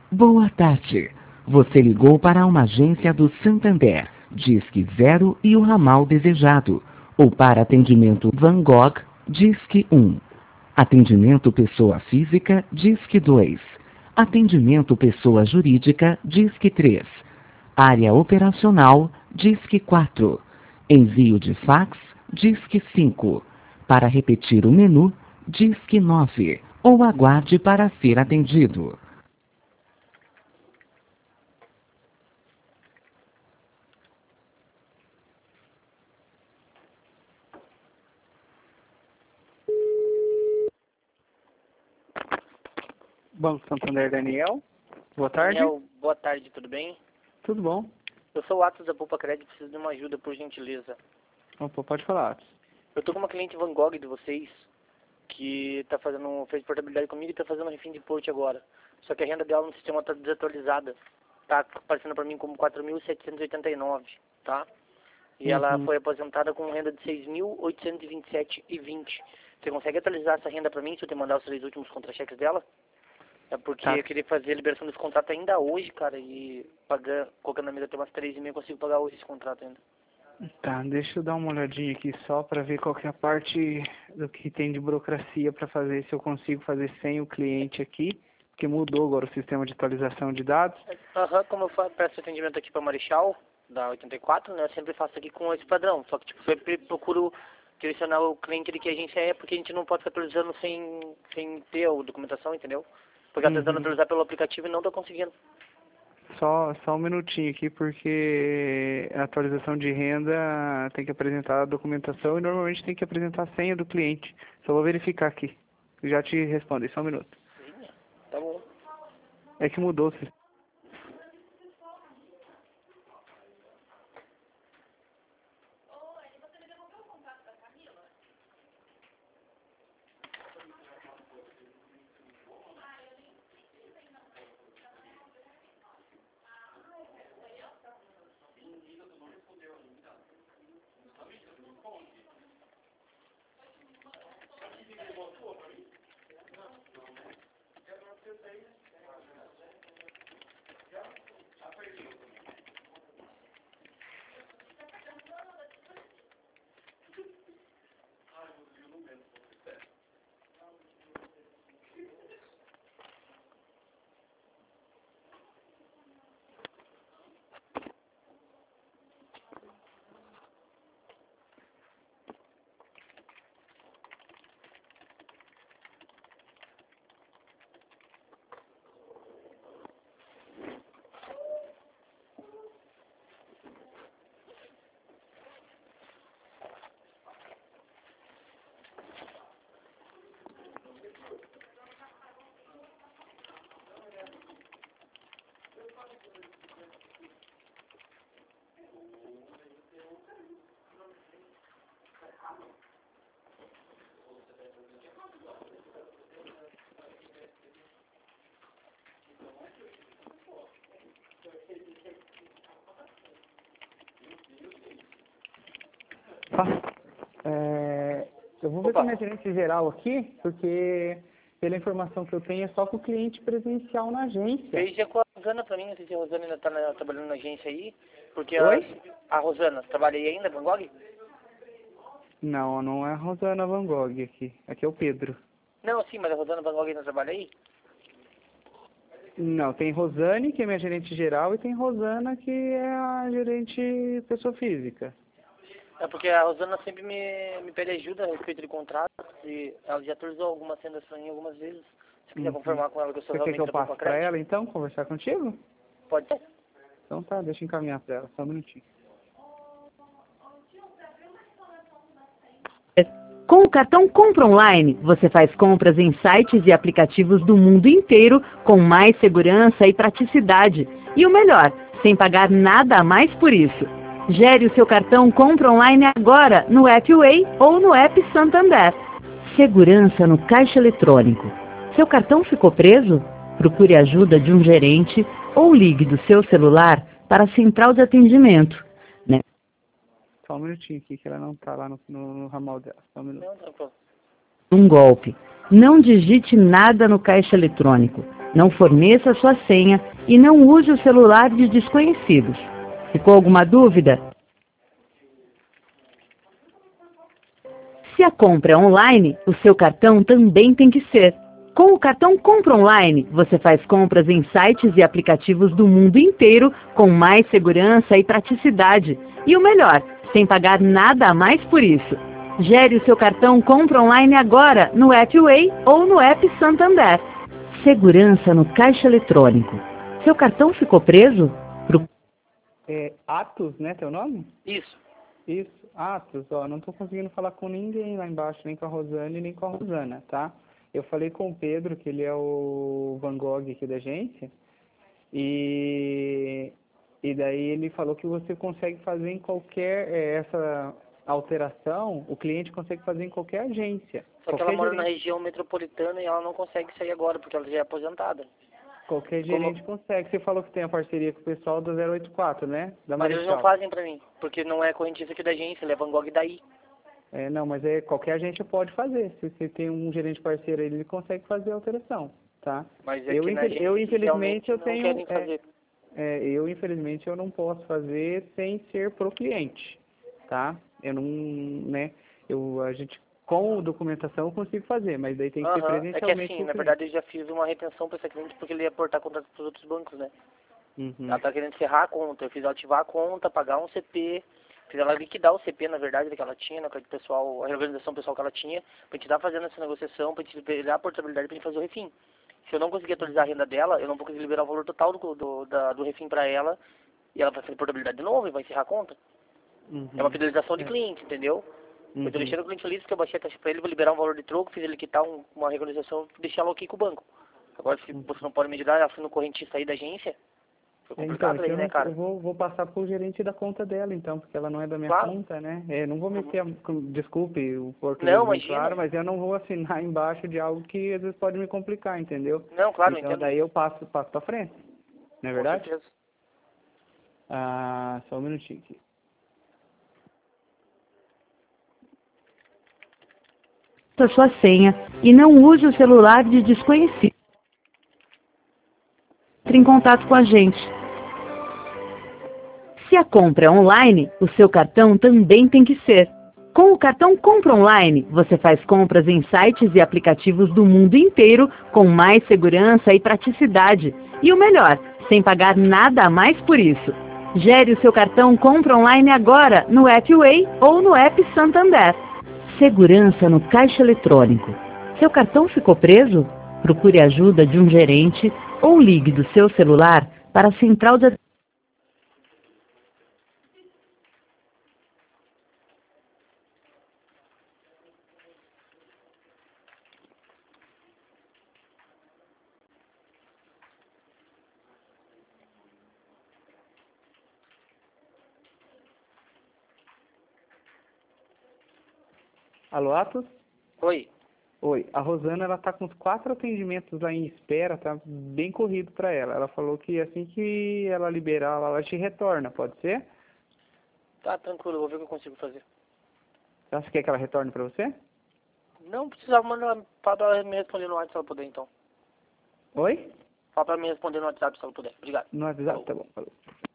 Boa tarde. Você ligou para uma agência do Santander. Disque 0 e o ramal desejado. Ou para atendimento Van Gogh, Disque 1. Atendimento pessoa física, Disque 2. Atendimento pessoa jurídica, Disque 3. Área operacional, Disque 4. Envio de fax, Disque 5. Para repetir o menu, Disque 9. Ou aguarde para ser atendido. Banco Santander, Daniel. Boa tarde. Daniel, boa tarde, tudo bem? Tudo bom? Eu sou o Atos da Poupa Crédito, preciso de uma ajuda, por gentileza. Opa, pode falar, Atos. Eu tô com uma cliente Van Gogh de vocês, que fez portabilidade comigo e tá fazendo refim de porte agora. Só que a renda dela no sistema tá desatualizada. Tá aparecendo pra mim como 4.789, tá? E ela foi aposentada com renda de 6.827,20. Você consegue atualizar essa renda pra mim, se eu te mandar os 3 últimos contra-cheques dela? É porque Tá. eu queria fazer a liberação desse contrato ainda hoje, cara, e colocando na mesa até umas 3h30, eu consigo pagar hoje esse contrato ainda. Tá, deixa eu dar uma olhadinha aqui só pra ver qual que é a parte do que tem de burocracia pra fazer, se eu consigo fazer sem o cliente aqui, porque mudou agora o sistema de atualização de dados. Aham, como eu presto atendimento aqui pra Marechal, da 84, né, eu sempre faço aqui com esse padrão, só que, tipo, sempre procuro direcionar o cliente de que agência é, porque a gente não pode ficar atualizando sem ter a documentação, entendeu? Porque eu tô tentando atualizar pelo aplicativo e não tô conseguindo. Só um minutinho aqui, porque a atualização de renda tem que apresentar a documentação e normalmente tem que apresentar a senha do cliente. Só vou verificar aqui. Já te respondo, só um minuto. Tá bom. É que mudou o sistema. Eu vou ver com a minha gerente geral aqui, porque pela informação que eu tenho é só com o cliente presencial na agência. Veja com a Rosana pra mim, não sei se a Rosana ainda tá trabalhando na agência aí, porque Oi? a Rosana, trabalha aí ainda, Van Gogh? Não, não é a Rosana Van Gogh aqui. Aqui é o Pedro. Não, sim, mas a Rosana Van Gogh ainda trabalha aí? Não, tem Rosane, que é minha gerente geral, e tem Rosana, que é a gerente pessoa física. É porque a Rosana sempre me pede ajuda a respeito de contrato, e ela já atualizou algumas sendas pra mim algumas vezes. Se quiser confirmar com ela que eu sou Você quer realmente que eu da passe Poupa pra Crédito, ela, então, conversar contigo? pode ser. Então tá, deixa eu encaminhar pra ela, só um minutinho. Com o cartão Compra Online, você faz compras em sites e aplicativos do mundo inteiro com mais segurança e praticidade. E o melhor, sem pagar nada a mais por isso. Gere o seu cartão Compra Online agora no App Way ou no App Santander. Segurança no caixa eletrônico. Seu cartão ficou preso? Procure a ajuda de um gerente ou ligue do seu celular para a central de atendimento. Só um minutinho aqui, que ela não tá lá no ramal dela. Só um minuto. Não, tranquilo. Um golpe. Não digite nada no caixa eletrônico. Não forneça sua senha e não use o celular de desconhecidos. Ficou alguma dúvida? Se a compra é online, o seu cartão também tem que ser. Com o cartão Compra Online, você faz compras em sites e aplicativos do mundo inteiro com mais segurança e praticidade. E o melhor, sem pagar nada a mais por isso. Gere o seu cartão Compra Online agora no App Way ou no App Santander. Segurança no caixa eletrônico. Seu cartão ficou preso? Atos, né, teu nome? Isso. Isso, Atos, ó, não tô conseguindo falar com ninguém lá embaixo, nem com a Rosane, nem com a Rosana, tá? Eu falei com o Pedro, que ele é o Van Gogh aqui da agência, e daí ele falou que você consegue fazer em qualquer, essa alteração, o cliente consegue fazer em qualquer agência. Só que ela mora na região metropolitana e ela não consegue sair agora, porque ela já é aposentada. Qualquer gerente consegue. Você falou que tem a parceria com o pessoal do 084, né? Da Mas eles não fazem pra mim, porque não é correntista aqui da agência, ele é Van Gogh daí. Não, mas qualquer agência pode fazer. Se você tem um gerente parceiro, ele consegue fazer a alteração, tá? Mas eu infelizmente eu tenho, querem fazer. eu infelizmente eu não posso fazer sem ser pro cliente, tá? Eu não, né? A gente com documentação eu consigo fazer, mas daí tem que ser presencialmente. É que assim, na verdade eu já fiz uma retenção para essa cliente porque ele ia aportar contrato para os outros bancos, né? Ela tá querendo encerrar a conta, eu fiz ela ativar a conta, pagar um CP, fiz ela liquidar o CP, na verdade, que ela tinha, né, pessoal, a reorganização pessoal que ela tinha, pra gente estar fazendo essa negociação, pra gente liberar a portabilidade pra gente fazer o refim. Se eu não conseguir atualizar a renda dela, eu não vou conseguir liberar o valor total do refim pra ela, e ela vai fazer portabilidade de novo e vai encerrar a conta. É uma fidelização de cliente, entendeu? Eu tô deixando o cliente feliz porque eu baixei a taxa pra ele, vou liberar um valor de troco, fiz ele quitar uma regularização, deixar ela aqui com o banco. Agora, se você não pode me ajudar, ela sendo correntista aí da agência, foi complicado aí, né, cara? Eu vou passar pro gerente da conta dela, então, porque ela não é da minha conta, né? Não vou meter, desculpe o português claro, mas eu não vou assinar embaixo de algo que às vezes pode me complicar, entendeu? Não, claro, então, daí eu passo pra frente, não é verdade? Com certeza. Só um minutinho aqui. A sua senha e não use o celular de desconhecido. Entre em contato com a gente. Se a compra é online, o seu cartão também tem que ser. Com o cartão Compra Online, você faz compras em sites e aplicativos do mundo inteiro com mais segurança e praticidade. E o melhor, sem pagar nada a mais por isso. Gere o seu cartão Compra Online agora no App Way ou no App Santander. Segurança no caixa eletrônico. Seu cartão ficou preso? Procure a ajuda de um gerente ou ligue do seu celular para a central de... Alô, Atos? Oi. Oi, a Rosana, ela tá com uns 4 atendimentos lá em espera, tá bem corrido pra ela. Ela falou que assim que ela liberar, ela te retorna, pode ser? Tá, tranquilo, eu vou ver o que eu consigo fazer. Você quer que ela retorne pra você? Não precisava mandar para ela me responder no WhatsApp se ela puder, então. Oi? Fala pra me responder no WhatsApp se ela puder. Obrigado. No WhatsApp, tá bom. Falou.